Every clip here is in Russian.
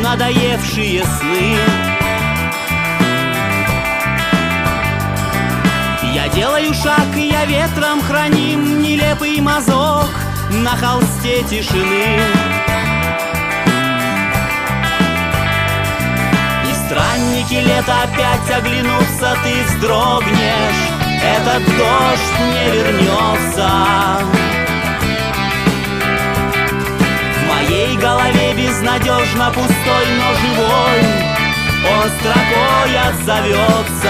надоевшие сны. Я делаю шаг, и я ветром храним нелепый мазок на холсте тишины. И странники лета опять оглянутся, ты вздрогнешь, этот дождь не вернется. В моей голове безнадежно пустой, но живой, он строкой отзовется.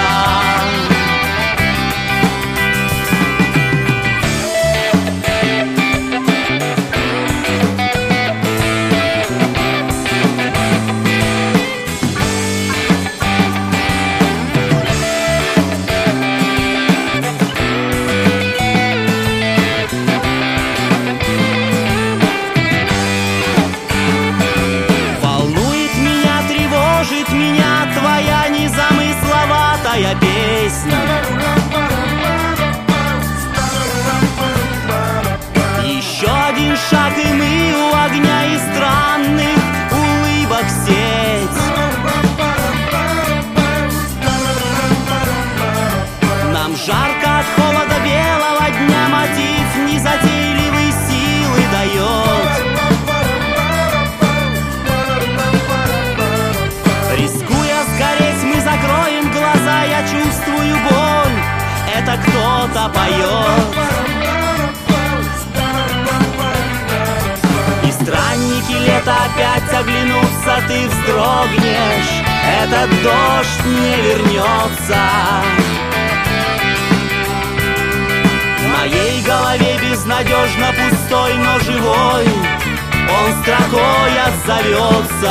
Твоя незамысловатая песня. Еще один шаг, и мы у огня, и странных улыбок сеть. Нам жарко от холода белого дня, мотив незатейливой силы дает. Закроем глаза, я чувствую боль, это кто-то поет. И странники лета опять оглянутся, ты вздрогнешь, этот дождь не вернется. В моей голове безнадежно пустой, но живой, он строкой отзовется.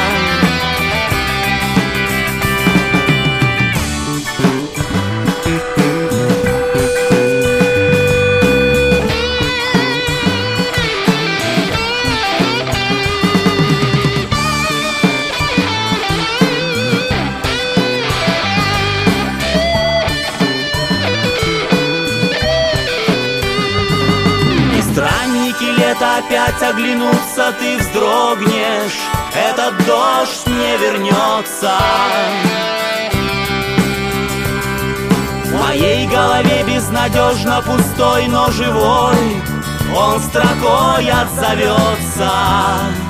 Странники лета опять оглянутся, ты вздрогнешь, этот дождь не вернется. В моей голове безнадежно пустой, но живой, он строкой отзовется.